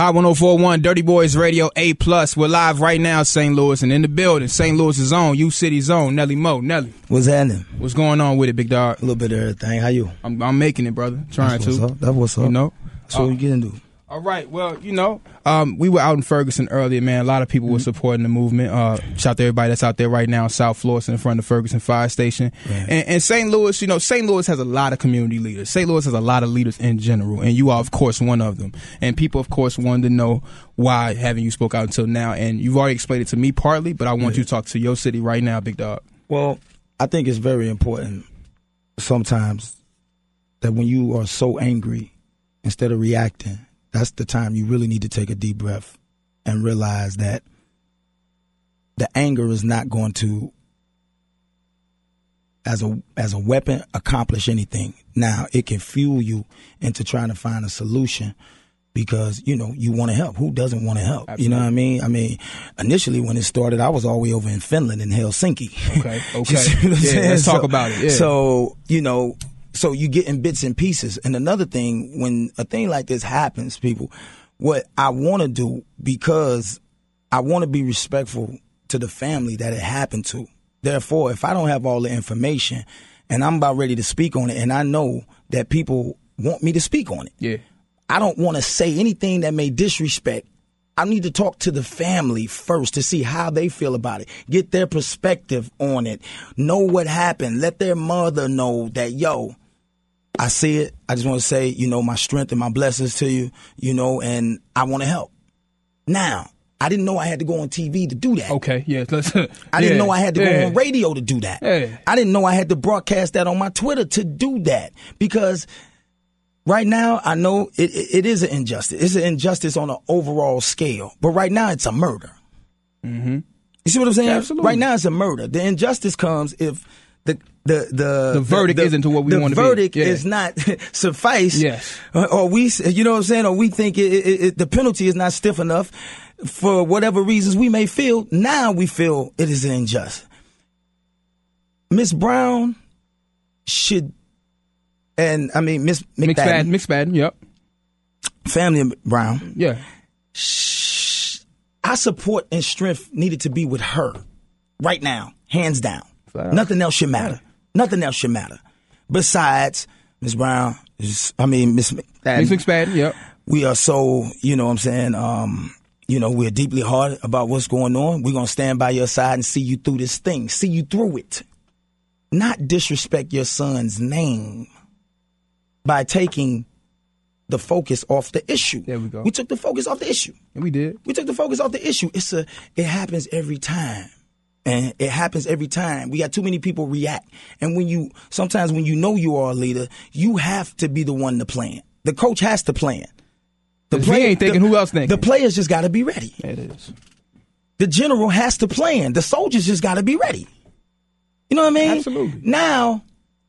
Hot 104.1, Dirty Boys Radio A+. We're live right now, St. Louis, and in the building, St. Louis' own, U-City's own, Nelly Mo. Nelly. What's happening? What's going on with it, big dog? A little bit of everything. How you? I'm making it, brother. Trying That's to. That's what's up. You know? So you get into. All right. Well, we were out in Ferguson earlier, man. A lot of people were supporting the movement. Shout out to everybody that's out there right now in South Florissant in front of the Ferguson Fire Station. Right. And St. Louis, St. Louis has a lot of community leaders. St. Louis has a lot of leaders in general, and you are, of course, one of them. And people, of course, wanted to know why haven't you spoke out until now. And you've already explained it to me partly, but I want you to talk to your city right now, big dog. Well, I think it's very important sometimes that when you are so angry, instead of reacting, that's the time you really need to take a deep breath and realize that the anger is not going to, as a weapon, accomplish anything. Now, it can fuel you into trying to find a solution because, you want to help. Who doesn't want to help? Absolutely. You know what I mean? I mean, initially when it started, I was all the way over in Finland in Helsinki. Okay. Let's talk about it. Yeah. So you get in bits and pieces. And another thing, when a thing like this happens, people, what I want to do, because I want to be respectful to the family that it happened to. Therefore, if I don't have all the information and I'm about ready to speak on it and I know that people want me to speak on it, I don't want to say anything that may disrespect. I need to talk to the family first to see how they feel about it, get their perspective on it, know what happened, let their mother know that, I see it. I just want to say, my strength and my blessings to you, and I want to help. Now, I didn't know I had to go on TV to do that. Okay, yeah. I didn't know I had to go on radio to do that. Yeah. I didn't know I had to broadcast that on my Twitter to do that. Because right now, I know it is an injustice. It's an injustice on an overall scale. But right now, it's a murder. Mm-hmm. You see what I'm saying? Absolutely. Right now, it's a murder. The injustice comes if the verdict isn't to what we want to be. The verdict is not suffice. Yes. Or we, you know what I'm saying? Or we think the penalty is not stiff enough for whatever reasons we may feel. Now we feel it is unjust. Miss Brown should, and I mean Miss McSpadden, yep. Family Brown. Yeah. Our support and strength needed to be with her right now, hands down. Nothing else should matter. Nothing else should matter. Besides, Miss Brown, Miss McSpadden. Miss McSpadden, yep. We are so, you know what I'm saying, we're deeply hard about what's going on. We're going to stand by your side and see you through this thing, see you through it. Not disrespect your son's name by taking the focus off the issue. There we go. We took the focus off the issue. And we did. We took the focus off the issue. It happens every time. And it happens every time. We got too many people react. And sometimes when you are a leader, you have to be the one to plan. The coach has to plan. The player ain't thinking, who else thinking? The players just got to be ready. It is. The general has to plan. The soldiers just got to be ready. You know what I mean? Absolutely. Now,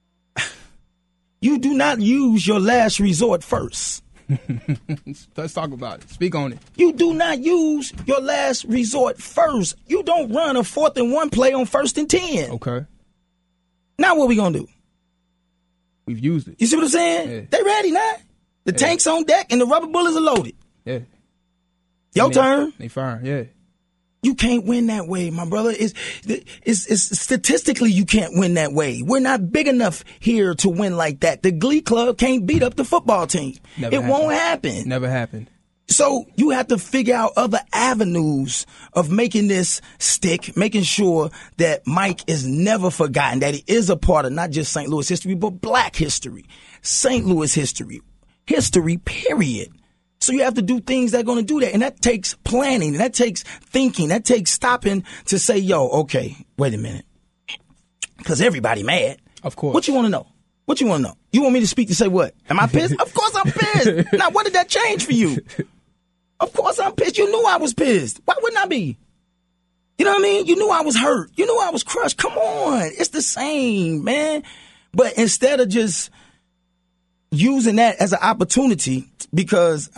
you do not use your last resort first. Let's talk about it. Speak on it. You do not use your last resort first. You don't run a 4th and 1 play on 1st and 10. Okay. Now what we gonna do? We've used it. You see what I'm saying? Yeah. They ready now. The tank's on deck and the rubber bullets are loaded. Yeah. Your turn. They firing. Yeah. You can't win that way, my brother. It's statistically you can't win that way. We're not big enough here to win like that. The Glee Club can't beat up the football team. Won't happen. Never happened. So you have to figure out other avenues of making this stick, making sure that Mike is never forgotten, that he is a part of not just St. Louis history, but black history, St. Louis history, period. So you have to do things that are going to do that. And that takes planning. That takes thinking. That takes stopping to say, okay, wait a minute. Because everybody mad. Of course. What you want to know? What you want to know? You want me to speak to say what? Am I pissed? Of course I'm pissed. Now, what did that change for you? Of course I'm pissed. You knew I was pissed. Why wouldn't I be? You know what I mean? You knew I was hurt. You knew I was crushed. Come on. It's the same, man. But instead of just using that as an opportunity, because,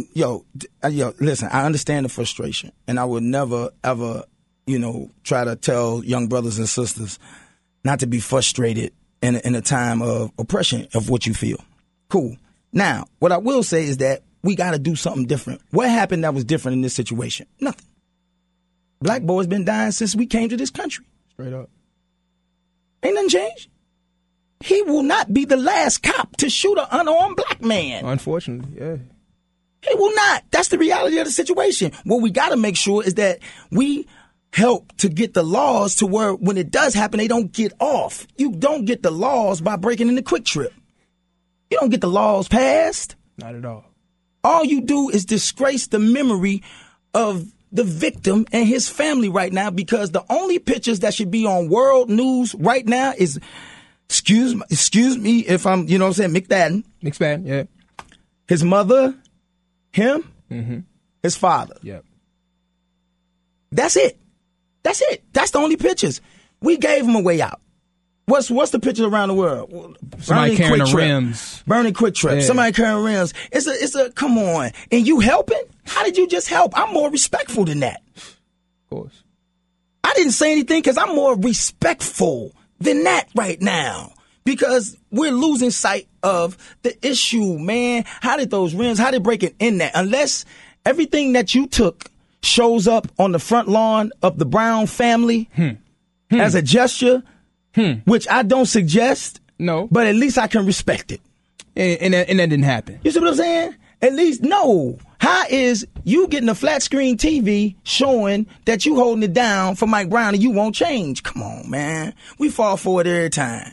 listen, I understand the frustration, and I would never, ever, try to tell young brothers and sisters not to be frustrated in a time of oppression of what you feel. Cool. Now, what I will say is that we got to do something different. What happened that was different in this situation? Nothing. Black boys been dying since we came to this country. Straight up. Ain't nothing changed. He will not be the last cop to shoot an unarmed black man. Unfortunately, yeah. He will not. That's the reality of the situation. What we got to make sure is that we help to get the laws to where when it does happen, they don't get off. You don't get the laws by breaking in the Quick Trip. You don't get the laws passed. Not at all. All you do is disgrace the memory of the victim and his family right now, because the only pictures that should be on world news right now is, excuse me if I'm, you know what I'm saying, McFadden. McFadden, yeah. His mother, him, his father. Yep. That's it. That's it. That's the only pictures. We gave him a way out. What's the picture around the world? Somebody carrying the rims. Burning Quick Trip. Yeah. Somebody carrying rims. It's a come on. And you helping? How did you just help? I'm more respectful than that. Of course. I didn't say anything because I'm more respectful than that right now. Because we're losing sight of the issue, man. How did those rims, how did breaking in that? Unless everything that you took shows up on the front lawn of the Brown family as a gesture, which I don't suggest. No. But at least I can respect it. And that didn't happen. You see what I'm saying? At least, no. How is you getting a flat screen TV showing that you holding it down for Mike Brown and you won't change? Come on, man. We fall for it every time.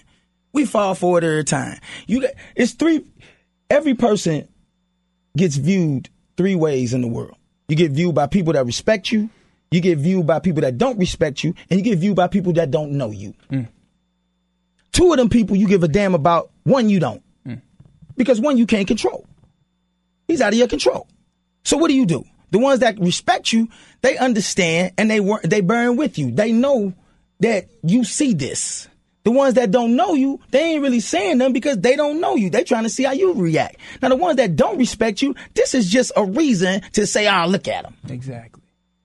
Every person gets viewed three ways in the world. You get viewed by people that respect you, you get viewed by people that don't respect you, and you get viewed by people that don't know you. Two of them people you give a damn about, one you don't. Because one you can't control. He's out of your control. So what do? The ones that respect you, they understand and they burn with you. They know that you see this. The ones that don't know you, they ain't really saying them because they don't know you. They trying to see how you react. Now, the ones that don't respect you, this is just a reason to say, look at them. Exactly.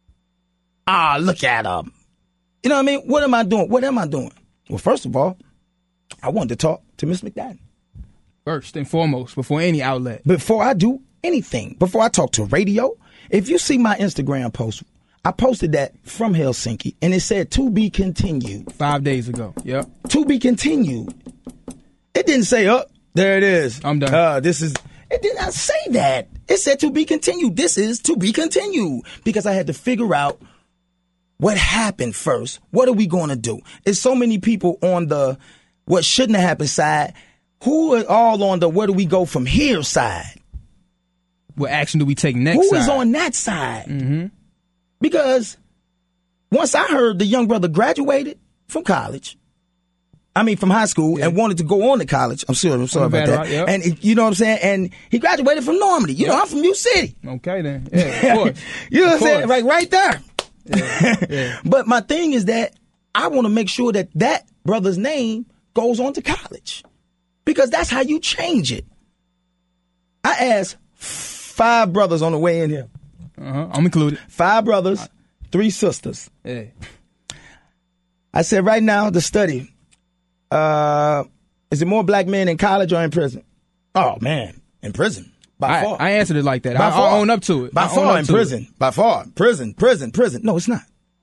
Look at them. You know what I mean? What am I doing? Well, first of all, I wanted to talk to Miss McFadden. First and foremost, before any outlet. Before I do anything, before I talk to radio, if you see my Instagram post, I posted that from Helsinki, and it said to be continued. 5 days ago. Yep. To be continued. It didn't say, there it is. I'm done. It did not say that. It said to be continued. This is to be continued. Because I had to figure out what happened first. What are we going to do? There's so many people on the what shouldn't have happened side. Who are all on the where do we go from here side? What action do we take next Who side? is on that side? Because once I heard the young brother graduated from from high school, and wanted to go on to college. I'm sorry about that. Right, yep. And you know what I'm saying? And he graduated from Normandy. You know, I'm from U City. Okay, then. Yeah, of course. You know what I'm saying? Right there. Yeah. But my thing is that I want to make sure that brother's name goes on to college. Because that's how you change it. I asked 5 brothers on the way in here. I'm included. 5 brothers, 3 sisters. Yeah. I said, right now, the study, is it more black men in college or in prison? Oh, man, in prison. By far. I answered it like that. I own up to it. By far in prison. By far. Prison. No, it's not.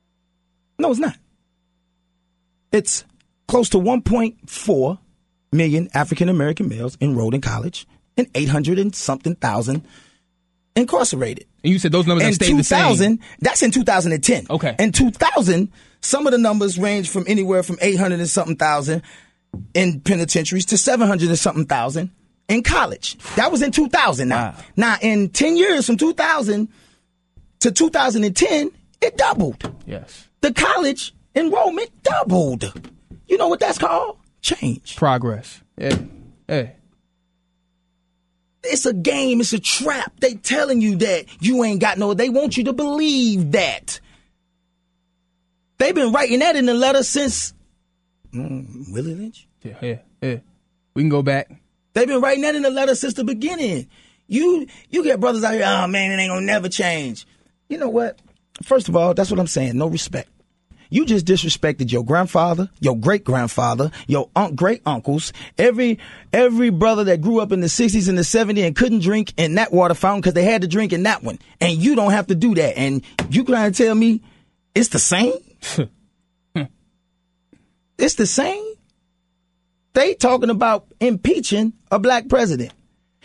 It's close to 1.4 million African-American males enrolled in college and 800 and something thousand incarcerated. And you said those numbers have stayed the same. That's in 2010. Okay. In 2000, some of the numbers range from anywhere from 800 and something thousand in penitentiaries to 700 and something thousand in college. That was in 2000 now. Wow. Now, in 10 years from 2000 to 2010, it doubled. Yes. The college enrollment doubled. You know what that's called? Change. Progress. Yeah. It's a game. It's a trap. They telling you that you ain't got no. They want you to believe that. They've been writing that in the letter since Willie Lynch. Yeah. We can go back. They've been writing that in the letter since the beginning. You get brothers out here, oh man, it ain't gonna never change. You know what? First of all, that's what I'm saying. No respect. You just disrespected your grandfather, your great-grandfather, your great-uncles, every brother that grew up in the 60s and the 70s and couldn't drink in that water fountain because they had to drink in that one. And you don't have to do that. And you trying to tell me it's the same? It's the same? They talking about impeaching a black president.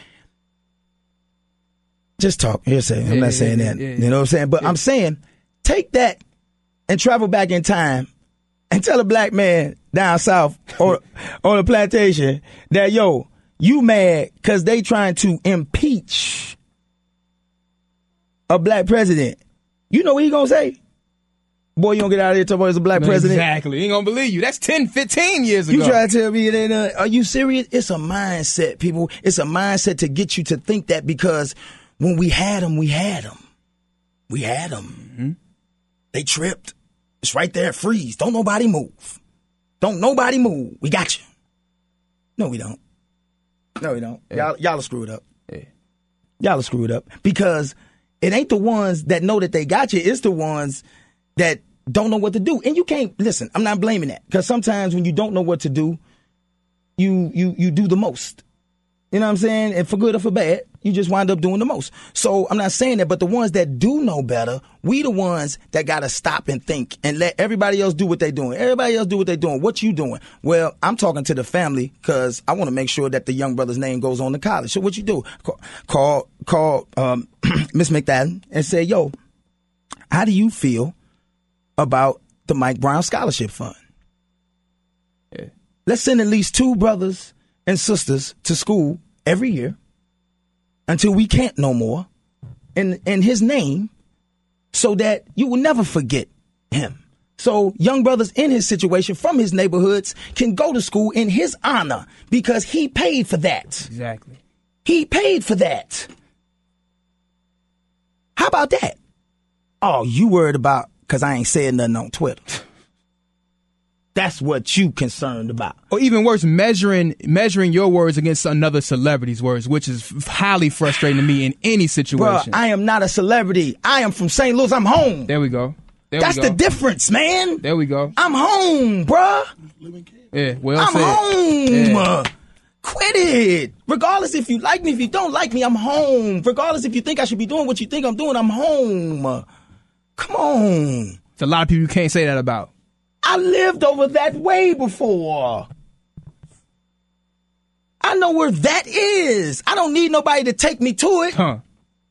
Just talk. I'm not saying that. You know what I'm saying? But I'm saying, take that and travel back in time and tell a black man down south or on a plantation that, yo, you mad because they trying to impeach a black president. You know what he gonna say? Boy, you don't get out of here talking about it's a black president. Exactly. He ain't gonna believe you. That's 10, 15 years ago. You try to tell me it ain't are you serious? It's a mindset, people. It's a mindset to get you to think that because when we had them, we had them. We had them. Mm-hmm. They tripped. It's right there. Freeze. Don't nobody move. Don't nobody move. We got you. No, we don't. No, we don't. Yeah. Y'all are screwed up. Yeah. Y'all are screwed up because it ain't the ones that know that they got you. It's the ones that don't know what to do. And you can't, listen, I'm not blaming that because sometimes when you don't know what to do, you do the most. You know what I'm saying? And for good or for bad, you just wind up doing the most. So I'm not saying that, but the ones that do know better, we the ones that got to stop and think and let everybody else do what they're doing. Everybody else do what they're doing. What you doing? Well, I'm talking to the family because I want to make sure that the young brother's name goes on to college. So what you do? Call Miss McFadden and say, yo, how do you feel about the Mike Brown Scholarship Fund? Yeah. Let's send at least 2 brothers and sisters to school every year until we can't no more in his name so that you will never forget him. So young brothers in his situation from his neighborhoods can go to school in his honor because he paid for that. Exactly. He paid for that. How about that? Oh, you worried about because I ain't saying nothing on Twitter. That's what you concerned about. Or even worse, measuring your words against another celebrity's words, which is highly frustrating to me in any situation. Bruh, I am not a celebrity. I am from St. Louis. I'm home. There we go. That's the difference, man. There we go. I'm home, bruh. Yeah, well I'm said. home. Yeah. Quit it. Regardless if you like me, if you don't like me, I'm home. Regardless if you think I should be doing what you think I'm doing, I'm home. Come on. There's a lot of people you can't say that about. I lived over that way before. I know where that is. I don't need nobody to take me to it. Huh.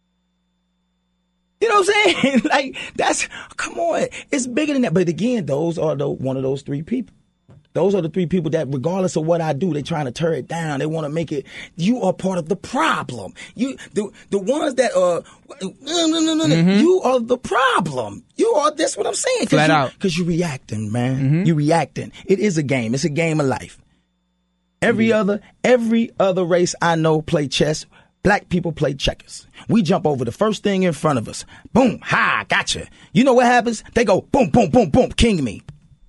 You know what I'm saying? Like, come on. It's bigger than that. But again, those are one of those 3 people. Those are the 3 people that regardless of what I do, they're trying to tear it down. They want to make it, you are part of the problem. The ones that are, you are the problem. You are, that's what I'm saying. Flat out. Because you're reacting, man. Mm-hmm. You're reacting. It is a game. It's a game of life. Every other race I know play chess. Black people play checkers. We jump over the first thing in front of us. Boom. Ha, gotcha. You know what happens? They go boom, boom, boom, boom, king me.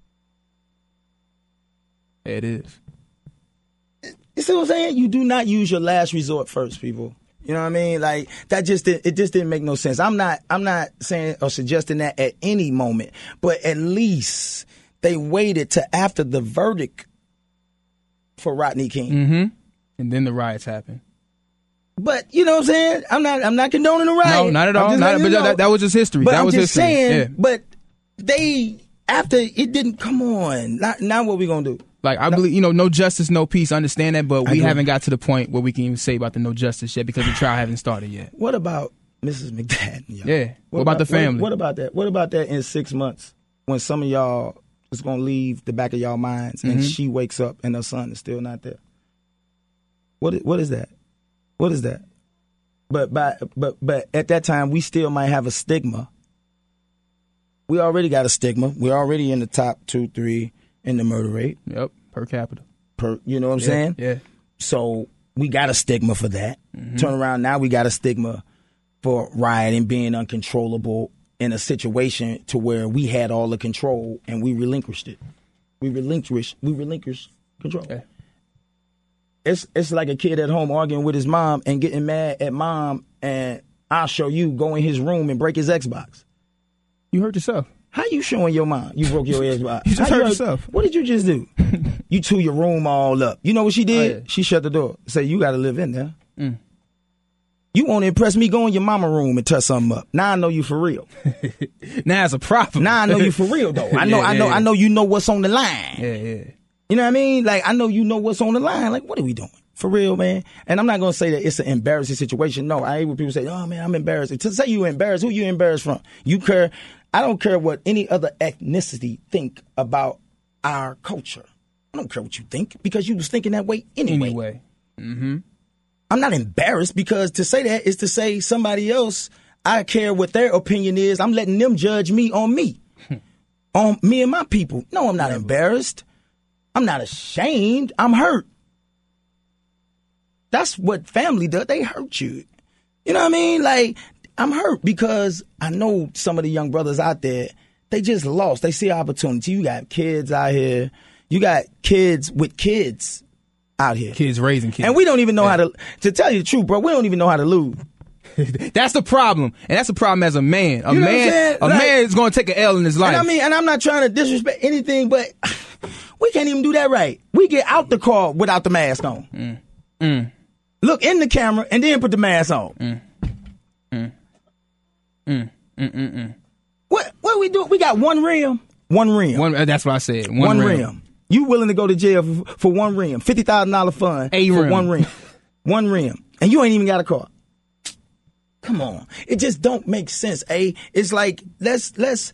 It is. You see what I'm saying? You do not use your last resort first, people. You know what I mean? Like it just didn't make no sense. I'm not saying or suggesting that at any moment, but at least they waited to after the verdict for Rodney King. Mm-hmm. And then the riots happened. But you know what I'm saying? I'm not condoning the riot. No, not at all. But that was just history. But that I'm was just history. saying. Yeah. But after it didn't come on. Now what we gonna do? Like, I believe, no justice, no peace. I understand that, but we haven't got to the point where we can even say about the no justice yet because the trial hasn't started yet. What about Mrs. McFadden? Yeah. What about the family? What about that? What about that in 6 months when some of y'all is going to leave the back of y'all minds and she wakes up and her son is still not there? What is that? What is that? But at that time, we still might have a stigma. We already got a stigma. We're already in the top 2, 3 in the murder rate. Yep, per capita. You know what I'm saying? Yeah. So we got a stigma for that. Turn around now, we got a stigma for rioting, being uncontrollable in a situation to where we had all the control and we relinquished it. We relinquished control. Yeah. It's like a kid at home arguing with his mom and getting mad at mom and I'll show you, go in his room and break his Xbox. You hurt yourself. How you showing your mom you broke your edge? You just hurt yourself. What did you just do? You tore your room all up. You know what she did? Oh, yeah. She shut the door. Say, you got to live in there. You want to impress me? Go in your mama room and touch something up. Now I know you for real. Now it's a problem. Now I know you for real though. I know you know what's on the line. Yeah. You know what I mean? Like, I know you know what's on the line. Like, what are we doing? For real, man. And I'm not going to say that it's an embarrassing situation. No, I hate when people say, oh, man, I'm embarrassed. To say you embarrassed, who you embarrassed from? You care. I don't care what any other ethnicity think about our culture. I don't care what you think because you was thinking that way anyway. Mm-hmm. I'm not embarrassed because to say that is to say somebody else, I care what their opinion is. I'm letting them judge me on me. On me and my people. No, I'm not embarrassed. I'm not ashamed. I'm hurt. That's what family does. They hurt you. You know what I mean? Like, I'm hurt because I know some of the young brothers out there, they just lost. They see opportunity. You got kids out here. You got kids with kids out here. Kids raising kids. And we don't even know how to tell you the truth, bro, we don't even know how to lose. That's the problem. And that's the problem as a man. A You know man is going to take an L in his life. And I'm not trying to disrespect anything, but we can't even do that right. We get out the car without the mask on. Look in the camera and then put the mask on. What we do? We got one rim. That's what I said. One rim. You willing to go to jail for one rim? $50,000 fine for one rim. One rim. And you ain't even got a car. Come on. It just don't make sense, A. It's like, let's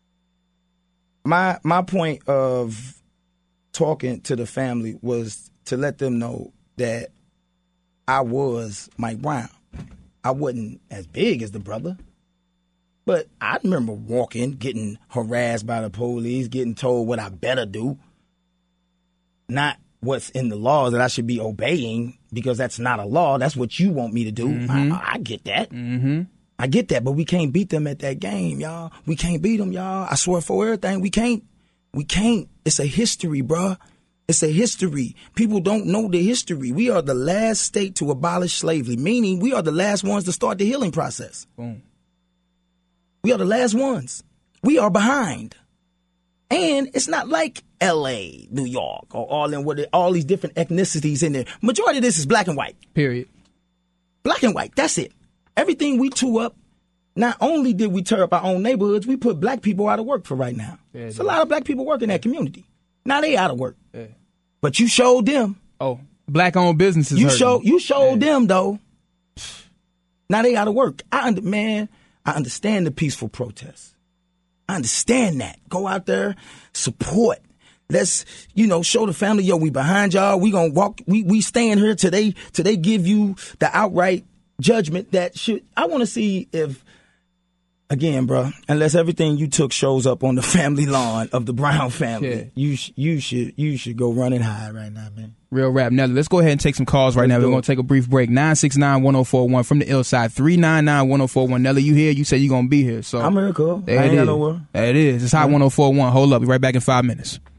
my point of talking to the family was to let them know that I was Mike Brown. I wasn't as big as the brother, but I remember walking, getting harassed by the police, getting told what I better do, not what's in the laws that I should be obeying because that's not a law. That's what you want me to do. I get that. I get that, but we can't beat them at that game, y'all. We can't beat them, y'all. I swear for everything, we can't. It's a history, bruh. It's a history. People don't know the history. We are the last state to abolish slavery, meaning we are the last ones to start the healing process. Boom. We are the last ones. We are behind. And it's not like L.A., New York, or all these different ethnicities in there. Majority of this is black and white. Period. Black and white. That's it. Everything we tore up, not only did we tear up our own neighborhoods, we put black people out of work for right now. Yeah, There's a lot of black people work in that community. Now they out of work. Yeah. But you showed them. Oh, black-owned businesses. You showed them, though. Now they out of work. I understand the peaceful protests. I understand that. Go out there, support. Let's, show the family, we behind y'all. We gonna walk. We staying here till they give you the outright judgment that should. I want to see if, again, bro, unless everything you took shows up on the family lawn of the Brown family, you should go running high right now, man. Real rap. Nelly, let's go ahead and take some calls right now. We're going to take a brief break. 969-1041 from the ill side. 399-1041. Nelly, you here? You said you're going to be here. So I'm here, cool. I ain't got no work. There it is. It's Hot 1041. Hold up. Be right back in 5 minutes.